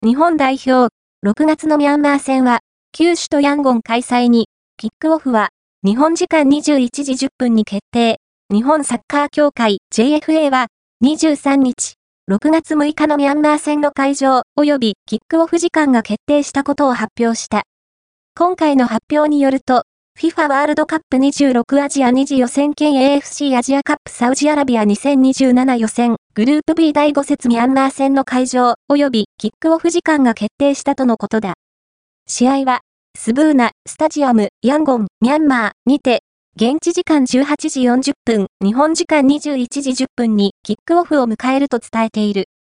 日本代表、6月のミャンマー戦は、旧首都ヤンゴン開催に、キックオフは、日本時間21時10分に決定。日本サッカー協会 JFA は、23日、6月6日のミャンマー戦の会場及びキックオフ時間が決定したことを発表した。今回の発表によると、FIFA ワールドカップ26アジア2次予選兼 AFC アジアカップサウジアラビア2027予選グループ B 第5節ミャンマー戦の会場及びキックオフ時間が決定したとのことだ。試合は、スブーナスタジアムヤンゴンミャンマーにて、現地時間18時40分、日本時間21時10分にキックオフを迎えると伝えている。